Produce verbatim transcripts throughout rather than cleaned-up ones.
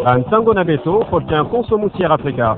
Ntango na beto portien consommation Africa.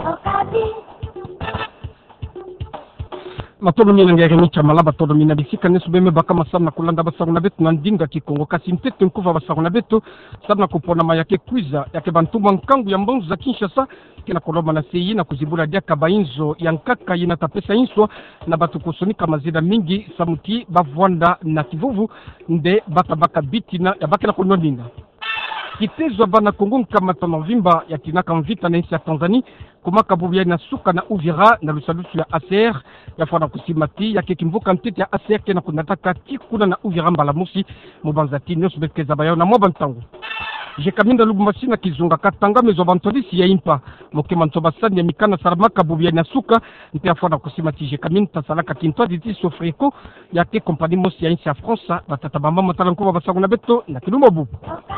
Matolo mina ngere micha malaba todo mina bisika nesu beme baka masana kulanda basangu na betu nandinga kikongo kasi mtete nkuva basangu na betu sana kupona mayake kwiza yake bantuma nkangu ya mbonzo za Kinshasa kina koloma na seyi na kuzibula dia kabainzo ya nkaka yina tapesa inswa na batu kusonika mazina mingi samuti bavwanda na kivuvu nde baka baka bitina ya baka na kunondinga kitezwa bana Kongo kama tonovimba ya kinaka mvita na nchi ya Tanzania kumaka bubia na suka na Uvira na lusalusu ya A C R ya fana kusimati ya kekimvuka mtete ya A C R kena kunataka kikuna na Uvira mbala musi mubanzati nyosu betkeza bayo na mwa bantangu Jekaminda Lubumbashi na kizunga katanga mezo bantolisi ya impa mokema ntoba sani ya mikana saramaka bubia na suka nte afana kusimati Jekaminda salaka kintwa diti sofreko ya ke kompani mosi ya nchi ya France batata bamba motala nkuba basangu na beto na kiluma bubu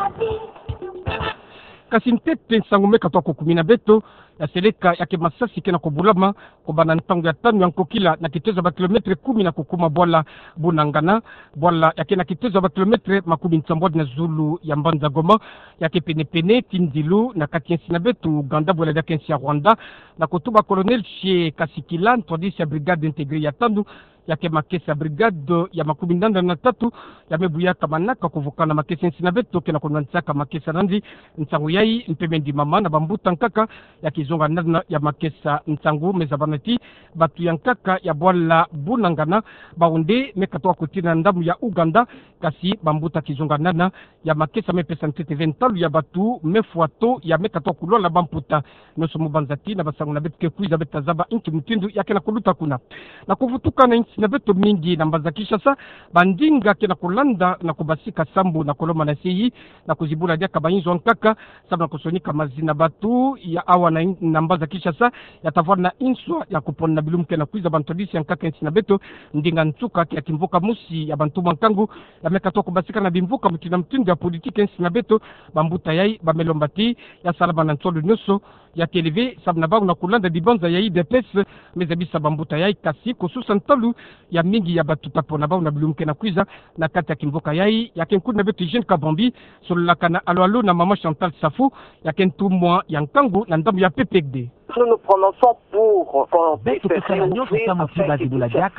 kasi mtete nsangume katwa kukumina beto ya seleka yake masasi kena kubulama kubana ntangu ya tanu ya nkokila na kitezo ba kilometre kumi na kukuma bwala bunangana bwala yake na kitezo ba kilometre makumi nsambwadi na zulu ya mbanza goma yake pene pene tindilu na katiensi na betu Uganda bwala ya kensi ya Rwanda na kutuba colonel chez Kasikila ntwadisi ya brigade integre ya tanu yake makesa brigade ya makumi ndanda na tatu yamebuya kamanaka kuvukana makesa nsina betu kena kunwansaka makesa nandi nsangu yai mpemendi mama na bambuta nkaka yake zonga nana ya makesa nsangu mezabanati batu ya nkaka ya bwala bunangana baunde mekatoa kutina ndamu ya Uganda kasi bambuta kizonga nana ya makesa mepesa ntete ventalu ya batu mefuato ya mekatoa kulola bamputa noso mubanzati na basangu na betu kekuiza betazaba inchi mtindu yake na kuluta kuna na kuvutuka na inchi na betu mingi na mbaza Kinshasa bandinga kena kulanda na kubasika sambu na koloma na seyi na kuzibula dia kabainzo nkaka sabu na kusonika mazina batu ya awa na namba za Kinshasa yatavua na inswa ya kupona na bilumke na kuiza bantodisi ya nkaka nchi na beto ndinga ntuka kia kimvuka musi ya bantuma nkangu ya mekatoa kubasika na bimvuka mtina mtindu ya politike nchi na beto bambuta yai bamelombati ya salaba na ntolu nyoso ya keleve sabu na bagu na kulanda dibanza ya I D P S mezabisa bambuta yai kasi kususa ntolu ya mingi ya batu tapona bagu na bilumke na kuiza na kati ya kimvuka yai ya kenku na beto Jean Kabambi sololaka na alo alo na mama Chantal Safou ya kentumwa ya nkangu na ndamu ya P P D. Nous nous prononçons pour qu'on puisse tout le gens qui n'ont pas pu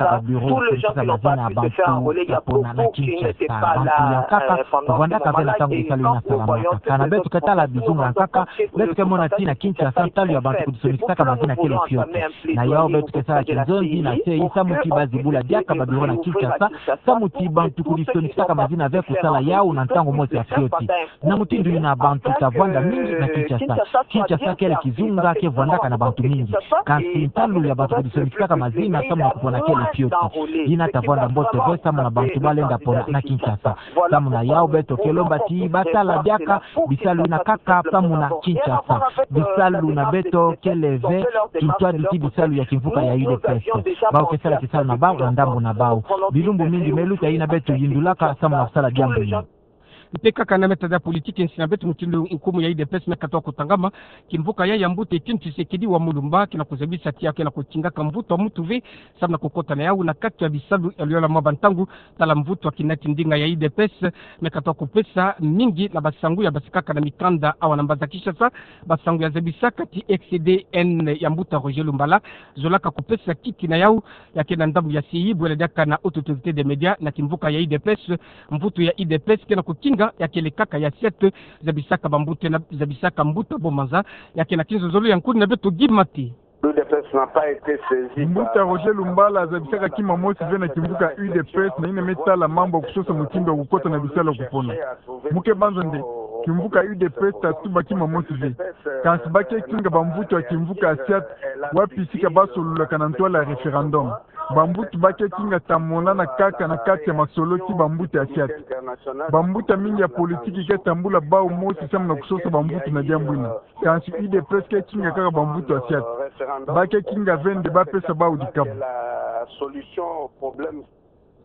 se faire enrôler. Il y a beaucoup qui n'étaient pas là pendant ce moment-là. Et quand nous voyons que les kana bantu mingi kasi ntalu ya bantu kudisonikaka mazina kama kupona kele pioti ina tavanda mbote vosa na bantu balenda pona na Kinshasa samu na yao beto kelomba ti batala biaka bisalu na kaka pamu na Kinshasa bisalu na beto keleve kintwa duti bisalu ya kimvuka ya ile peste bao kesala kisalu na bao ndambo na bao bilumbu mingi meluta ina beto yindulaka samu na kusala jambo hili Ipeka kana meta politiki nsina betu mtindo nkumu ya I D P S mekatoa kutangama kimvuka ya yambute kintu sekidi wa mulumba kina kuzebisa tia kina kuchinga kamvuto mtu ve sabna kokota na yao na kati ya bisalu aliola mabantangu tala mvuto kinati ndinga ya I D P S mekatoa kupesa mingi na basangu ya basikaka na mikanda awa nambaza Kinshasa basangu ya zebisa kati X D N ya mbuta Roger Lumbala zolaka kupesa kiti na yao ya kina ndamu ya C I bwele daka na autorité des médias na kimvuka ya I D P S mvuto ya I D P S kina kukinga ya kele kaka ya siete zabisaka bambute na zabisaka mbuta bomanza ya kena kinzo zolo ya nkuni na beto gimati. U D P S n'a pas été saisi. Mbuta Roger Lumbala zabisaka kima mosi vena kimbuka U D P S na ine metala mambo kusosa mutindo kukota na bisala kupona. Muke banzo nde kimbuka U D P S tatuba kima mosi ve. Kansi bake kinga bambuto wa kimbuka asiat wapi sika baso lula kanantoa la referendum. Bambutu bake kinga tamona na kaka na kati ya masolo ki bambutu asiat. Bambuta mingi ya politiki ke tambula bao mosi samu na kusosa bambutu na jambwina. Kansi U D P S ke kinga kaka bambutu asiat. Bake kinga vende ba pesa ba udikabu. La solution au problème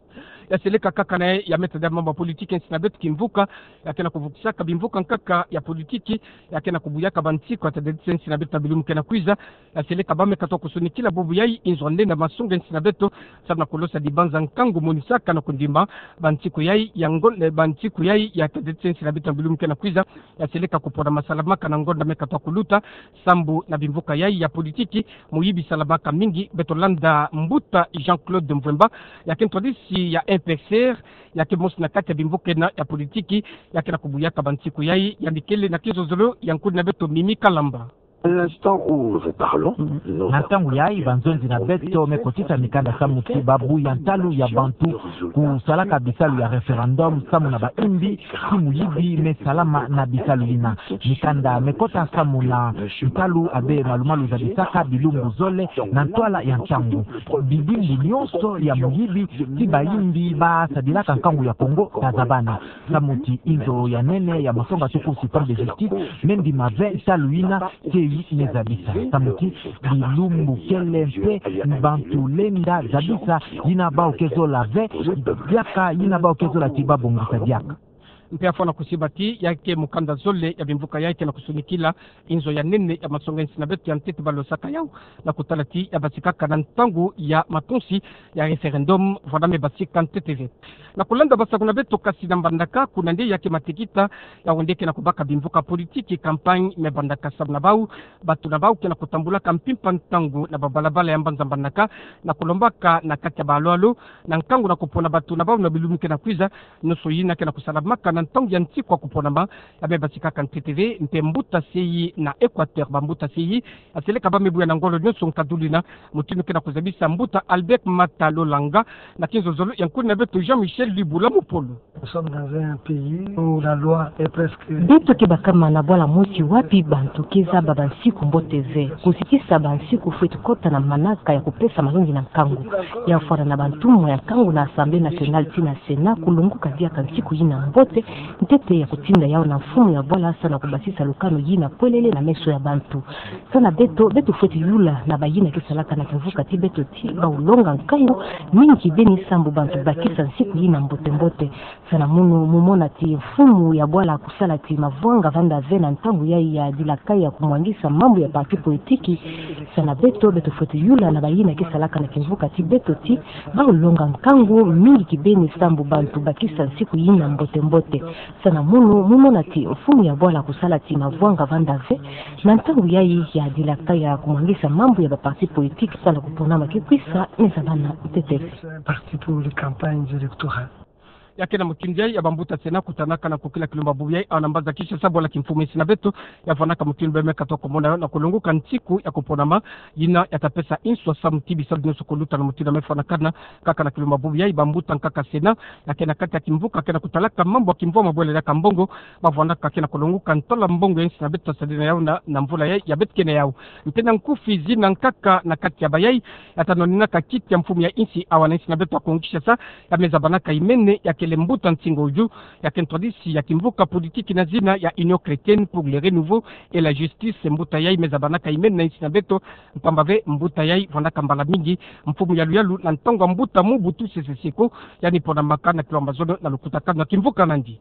ya seleka kaka na ya metode mambo politiki nsina betu kimvuka yakena kuvukisaka bimvuka nkaka ya politiki yakena kubuyaka bantiko atadedise nsina betu na bilumu kena kwiza ya seleka bame kato kusunikila bubu yai inzonde na masunga nsina betu sabna kulosa dibanza nkangu monisaka na kundima bantiko yai ya ngole bantiko yai ya atadedise nsina betu na bilumu kena kwiza ya seleka kupona masalamaka na ngonda mekato kuluta sambu na bimvuka yai ya politiki muyibi salamaka mingi betolanda mbuta Jean-Claude Mvemba yakena tradisi ya M P C R yake mosi na kati ya bimvuke na ya politiki yake na kubuyaka bantiko yai ya mikele na kizozolo ya nkuli na beto Mimi Kalamba. L'instant où nous parlons, na tangu yai banzonzi na beto mekotisa mikanda samu babu ya ntalu ya bantu kusalaka bisalu ya referendum samu na baimbi simu yibi mesalama na bisalu lina mikanda mekota samu na ntalu abe malumalu za bisaka bilumbu zole na ntwala ya ntangu bibimbu nyonso ya muyibi tiba imbi ba sadilaka nkangu ya Kongo tazabana samuti izo ya nene ya masonga tuku sipam de justice mendi mave ntalu ina ni zabisa samuti bilumbu kelempe bantu lenda zabisa yina bao kezo la ve yaka yina bao kezo la tibabu ngisa diaka mpea fona kusibati yake mukanda zole ya bimvuka yake na kusunikila inzo ya nene ya masonga nsina betu ya ntete balosaka yao na kutalati ya basikaka na ntangu ya matonsi ya referendum vadame basika ntete ve na kulanda basa kuna betu kasi na mbandaka kuna ndi yake matikita ya wendeke na kubaka bimvuka politiki kampanye me bandaka sab na bau batu na bau kena kutambula kampimpa ntangu na babalabala ya mbanza mbandaka na kulombaka na kati ya balwalo na nkangu na kupona batu na bau na bilumike na kwiza nusu yina kena kusalamaka na ntangu ya nti kwa kuponama ya beba sikaka ntete mpe mbuta seyi na Equateur bambuta seyi aseleka bamebuya na ngolo nyonso nkadulina mutinu kena kuzabisa mbuta Albert Matalolanga na kinzozolo ya nkuni na beto Jean-Michel Libula Mupolo. Nous sommes dans un pays où la loi est presque beto ke bakama na bwala mosi wapi bantu keza babansiku mboteze kusikisa bansiku fwetu kota na manaka ya kupesa mazongi na nkangu ya fora na bantumo ya nkangu na Assemblée nationale tina Sena kulunguka dia kansiku yina mbote ntete ya kutinda yao na mfumu ya bwala sana kubasisa lukano yina kwelele na meso ya bantu sana beto beto fwetu yula na bayina kisalaka na kivuka ti beto ti ba ulonga nkangu mingi beni sambu bantu bakisa nsiku yina mbote mbote sana munu mumona ti mfumu ya bwala kusala ti mavwanga vanda vena ntangu ya ya dilakai ya kumwangisa mambo ya parti politiki sana beto beto fwetu yula na bayina kisalaka na kivuka ti beto ti ba ulonga nkangu mingi kibeni sambu bantu bakisa nsiku yina mbote mbote sana munu mumona ti mfumu ya bwala kusala ti mavwanga vanda ve na ntangu ya ya dilakai ya kumwangisa mambo ya parti politiki sana kuponama kikwisa nezabana tete parti pour les campagnes électorales yake na mkinjai ya bambuta Sena kutanaka na kukila kilomba bubiyai anambaza kisha sabo la kimfumu sina beto ya vanaka mkinu beme katoko mona na kulunguka ntiku ya kuponama yina yatapesa inswa samtibi sabdino sukuluta na mtina mefana kana kaka na kilomba bubiyai bambuta nkaka Sena yake na kati ya kimvuka kena kutalaka mambo kimvua mabwele ya kambongo bavanaka kena kulunguka ntola mbongo ya sina beto sadina yao na, na mvula yai ya betkene yao mpena nkufi zina nkaka na kati ya bayai yatanonina kakiti ya mfumu ya insi awa na nsina beto ya kuungusha sa ya meza banaka imene ya le mbuta ntingo uju ya kentradisi ya kimvuka politiki na zina ya Union Chrétienne pour le renouveau et la justice mbuta yai mezabanaka imene na nsina beto mpambave mbuta yai vanaka mbala mingi mfumu ya luyalu na ntongo mbuta mubutu sesesiko yani pona makana kilombazono na lukutakana kimvuka nandi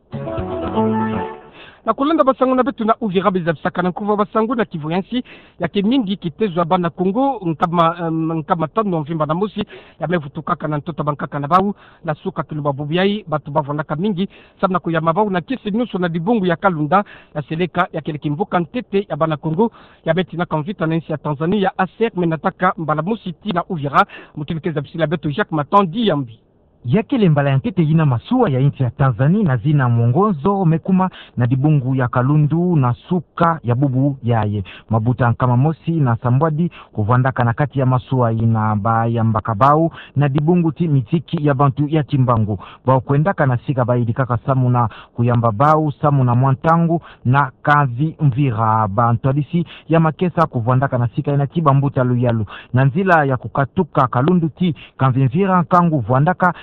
na kulanda basangu na betu na Uvira bizabisaka na nkuva basangu na Kivu yansi yake mingi kitezwa bana Kongo nkama nkama tano mvimba na musi yamevutukaka na ntoto bankaka na bau na suka kiluba bubiyai batu bavonaka mingi sabna kuyama bau na kisi nusu na dibungu ya Kalunda ya seleka ya kile kimvuka ntete ya bana Kongo ya beti na konvita na nsi ya Tanzania ya aser menataka mbala musi ti na Uvira mutilekeza bisila betu Jacques Matandi yambi yakele mbala ya nkete yina masua ya inchi ya Tanzania na zina mwongozo mekuma na dibungu ya Kalundu na suka ya bubu yaye mabuta kama mosi na sambwadi kuvandaka na kati ya masua ina baya mbakabau na dibungu ti mitiki ya bantu ya timbangu bao kuendaka na sika baidi kaka samu na kuyamba bau samu na mwantangu na kazi mvira bantu adisi ya makesa kuvandaka na sika ina tibambuta luyalu na nzila ya kukatuka Kalundu ti kanvi mvira kangu vwandaka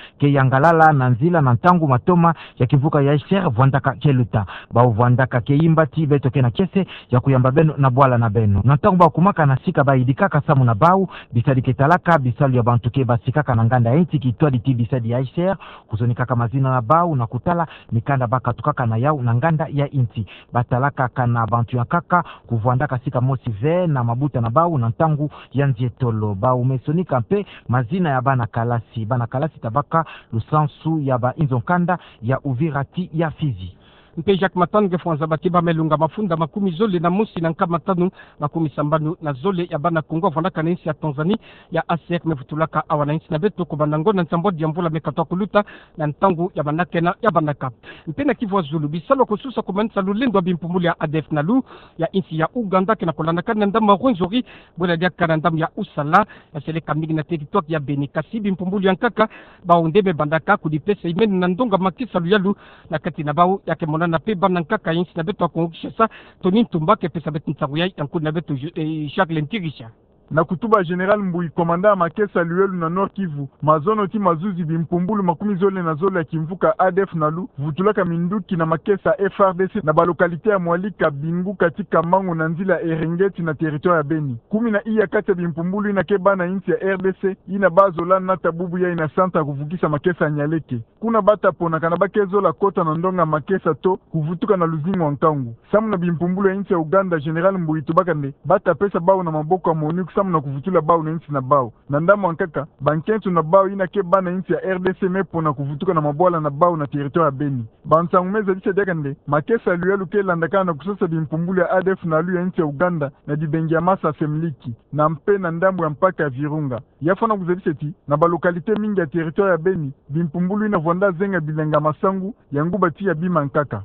ke yangalala na nzila na ntangu matoma ya kivuka ya Isher vwandaka keluta ba vwandaka ke imbati beto ke na kese ya kuyamba beno na bwala na beno na ntangu ba kumaka na sika ba idikaka samu na bau bisadi ketalaka bisalu ya bantu ke basikaka na nganda enti kitwadi ti bisadi ya Isher kuzonikaka mazina na bau na kutala mikanda baka tukaka na yau na nganda ya inti batalaka kana bantu ya kaka kuvwandaka sika mosi ve na mabuta na bau na ntangu ya nzietolo bau mesonika mpe mazina ya bana kalasi bana kalasi tabaka lusansu ya ba inzonkanda ya Uvirati ya Fizi mpe Jacques Matano ke Franza Batiba melunga mafunda makumi zole na musi na nkama tano makumi sambanu na zole ya bana Kongo vondaka na nchi ya Tanzania ya A C R mefutulaka awana nchi na beto ko banango na ntambodi ya mvula mekatwa kuluta na ntangu ya banake na ya banaka mpe na Kivu Zulu bisalo kususa kumanisa lulendo bimpumuli ya A D F Nalu ya nchi ya Uganda kena kolanda kana ndama Rwenzori bola dia kana ndam ya Usala ya seleka mingi na territoire ya Beni kasi bimpumuli ya nkaka baondebe bandaka kudipesa imeni na ndonga makisa luyalu na kati na bau yake mona na pe bana nkaka yinsi na beto akongishesa Tony Tumba ke pesa betu ntsaguya yanku na beto Jacques Lentirisha na kutuba General Mbui komanda makesa luelu na Nord Kivu mazono ti mazuzi bimpumbulu makumi zole na zole ya kimvuka A D F Nalu vutulaka minduki na makesa F R D C na balokalite ya Mwalika Bingu katika Mango na nzila Erengeti na territoire ya Beni kumi na iya kati ya bimpumbulu ina keba na inti ya R D C ina bazola na tabubu ya ina santa kuvukisa makesa Nyaleke kuna bata pona kana bakezo la kota na ndonga makesa to kuvutuka na luzingo wa nkangu samu na bimpumbulu ya inti ya Uganda General Mbui tubakande bata pesa bao na maboko ya Monique samu na kuvutula bao na inchi na bao na ndamu ankaka bankentu na bao ina ke bana inchi ya R D C mepo na kuvutuka na mabola na bao na territoire ya Beni bansangumeza dise dekande makesa luelu ke landaka na kusosa bimpumbulu ya A D F Nalu ya inchi ya Uganda na dibengi ya masa semliki na mpe na ndamu ya mpaka ya Virunga yafana kuzedise ti na balokalite mingi ya territoire ya Beni bimpumbulu ina vwanda zenga bilenga masangu ya nguba ti ya bima nkaka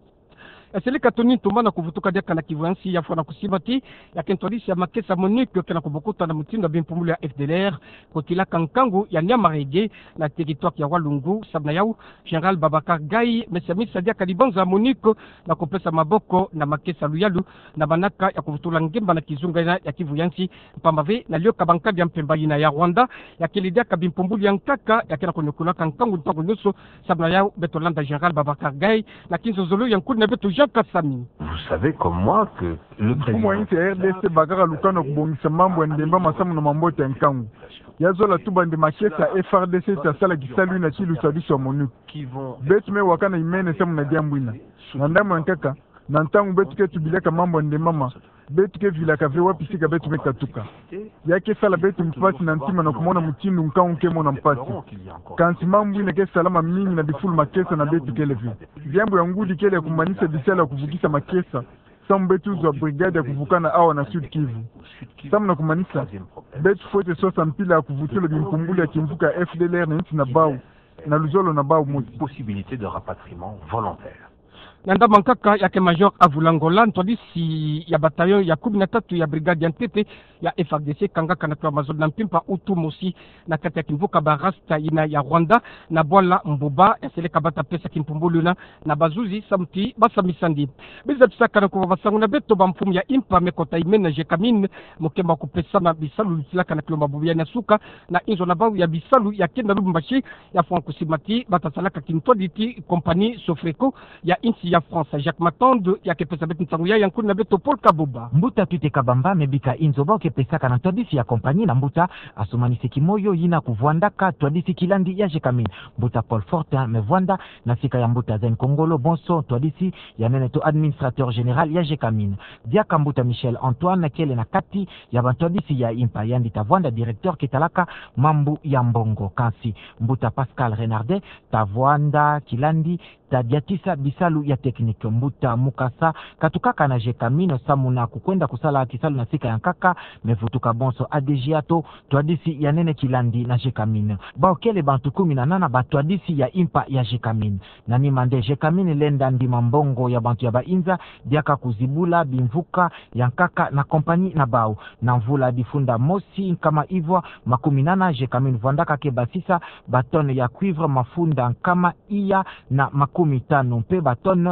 Seleka Tony Tumba na kuvutuka dia kana kivansi ya fona kusimati ya kentolisi ya makesa Monique kana kubukuta na mutindo bimpumulu ya F D L R kotila kankangu ya Nyamarege na territoire ya Walungu sabna yau General Babakar Gai mesemisa dia kalibanza Monique na kupesa maboko na makesa luyalu na banaka ya kuvutula ngemba na kizunga ya kivuyansi pambave na lio kabanka ya mpemba ina ya Rwanda ya kilidia kabimpumbulu ya nkaka ya kena kunyukula kankangu ntangu nyuso sabna yau betolanda General Babakar Gai na kinzo zolo ya nkuli na beto Vous savez comme moi que le président R D C bagara lukano kubongisa mambo ndemba masamu na mambote ya nkangu yazola tuba ndi makesa F R D C tasala kisalu na chilu sabiso Monique betu me wakana imene samu na diambwina na ndamu nkaka na ntangu betu ke tubileka mambo ndemama betu ke vilaka vile wapisika betu me katuka yake sala betu mpasi na ntima na kumona mtindu nkangu ke mona mpasi kansi mambo ina ke salama mingi na bifulu makesa na betu ke levi vyambo ya ngudi kele kumanisa bisala kuvukisa makesa samu betu za brigade ya kuvukana awa na Sud Kivu samu na kumanisa betu fote sosa mpila ya kuvutula bimpumbulu ya kimvuka F D L R na inti na bau na luzolo na bau mosi possibilité de rapatriement volontaire nanda mankaka yake Major Avulangola ntodisi ya bataillon ya kumi na tatu ya brigade ya ntete ya F R D C kanga kana kwa mazoni na mpimpa utu mosi na kati ya kimvuka barasta ina ya Rwanda na bwala mbuba ya seleka bata pesa kimpumbulu na na bazuzi samti basa misandi biza tsaka na kwa basangu na beto ba mfumu ya impa mekota imena jekamine mukemba kupesa na bisalu tilaka na kilomba bubia na suka na inzo na bawu ya bisalu ya kenda lubumbashi ya Franco Simati bata salaka kintoditi compagnie Sofreco ya insi ya France Jacques Matando ya kepesa betu ntanguya yankuni na beto Paul Kabuba mbuta tuite kabamba mebika inzo bao kepesa kana twadisi ya kompani na mbuta asumanisi kimoyo yina kuvwandaka twadisi kilandi ya jekamine mbuta Paul Fortin mevwanda na sika ya mbuta Zen Kongolo bonso twadisi ya neneto administrateur général ya jekamine diaka mbuta Michel Antoine kele na kati ya bantwadisi ya impa yandi tavwanda directeur kitalaka mambu ya mbongo kansi mbuta Pascal Renardet tavwanda kilandi tadiatisa bisalu ya teknike mbuta mukasa katukaka na jekamino samuna kukwenda kusala kisalu na sika ya nkaka mevutuka bonso adejiato twadisi ya nene kilandi na jekamino bao kele bantu kumi na nana batwadisi ya impa ya jekamino na nimande jekamino lenda ndima mbongo ya bantu ya bainza diaka kuzibula bimvuka ya nkaka na kompani na bao na mvula difunda mosi kama ivwa makumi nana jekamino vwandaka ke basisa batone ya cuivre mafunda kama iya na makumi tano mpe batone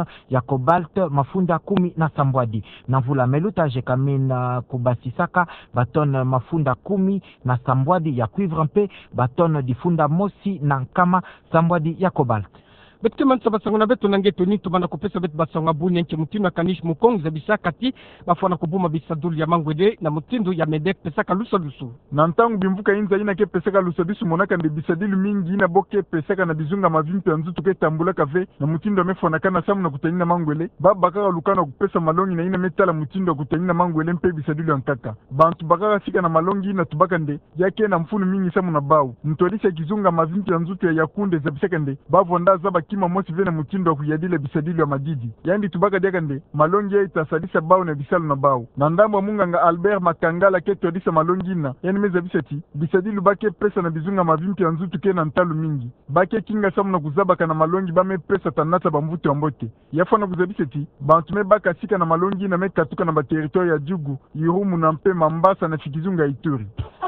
baton ya cobalt mafunda kumi na Sambwadi. Na Mvula Meluta jekamina kubasisaka baton mafunda kumi na Sambwadi ya cuivre mpe baton difunda mosi na nkama Sambwadi ya cobalt. Bete man sabasango na beto nangeto ni tumana kupesa bet basanga buni nche mutino kanish mukong za bisaka ti bafona kubuma bisaduli ya mangwede na mutindo ya medek pesaka luso luso. Na ntangu bimvuka inza ina ke pesaka luso luso monaka nde bisadili mingi ina boke pesaka na bizunga mavimpi ya nzutu ke tambula kafe na mutindo mefona kana samu na kutanina mangwele. Baba bakara lukana kupesa malongi na ina metala mutindo kutanina mangwele mpe bisadili ya nkaka. Bantu bakara sika na malongi ina tubaka nde yake na mfunu mingi samu na bau. Mtolisa kizunga mavimpi ya nzutu ya yakunde za bisaka nde bavu nda zaba kima mosi vena mutindo wa kuyadile bisadili wa madidi. Yandi tubaka diaka nde malongi ya itasadisa bau na bisalu na bau. Na ndambo munga nga Albert Makangala ke todisa malongi na yani meza bisati bisadili bake pesa na bizunga mavimpi ya nzutu ke na ntalu mingi. Bake kinga samu na kuzabaka na malongi bame pesa tanata bamvuti wa mbote. Yafona kuzabisati bantume baka sika na malongi na mekatuka na bateritori ya Jugu, Irumu na mpe Mambasa na Fikizunga Ituri.